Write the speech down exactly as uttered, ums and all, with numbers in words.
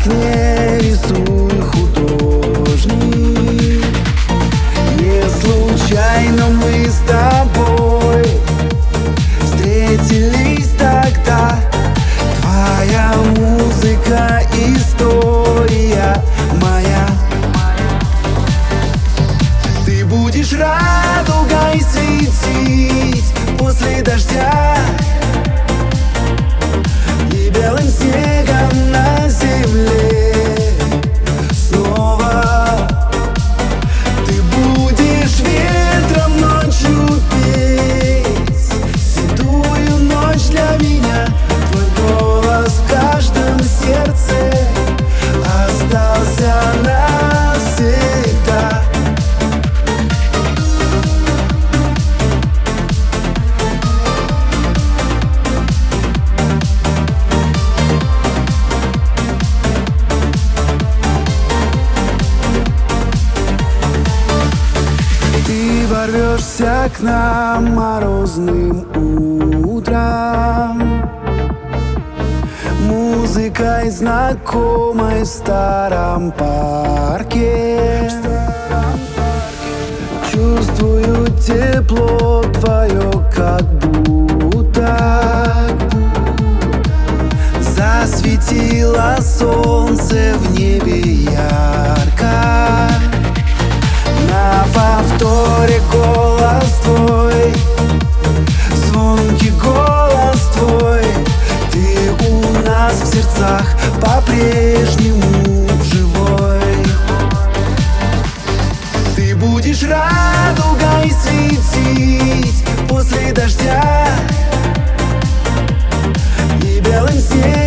окне рисует художник. Не случайно мы с тобой встретились тогда. Твоя музыка — история моя. Ты будешь радугой светить после дождя и белым снегом на земле снова. Ты будешь ветром ночью петь седую ночь для меня. Твой голос в каждом сердце остался навсегда. Ты ворвешься к нам морозным утром, музыкой знакомой в старом парке. Чувствую тепло твое, как будто засветило солнце в небе ярко. На повторе голос твой, звонкий голос твой. Ты у нас в сердцах по-прежнему живой. Ты будешь радугой светить после дождя и белым снегом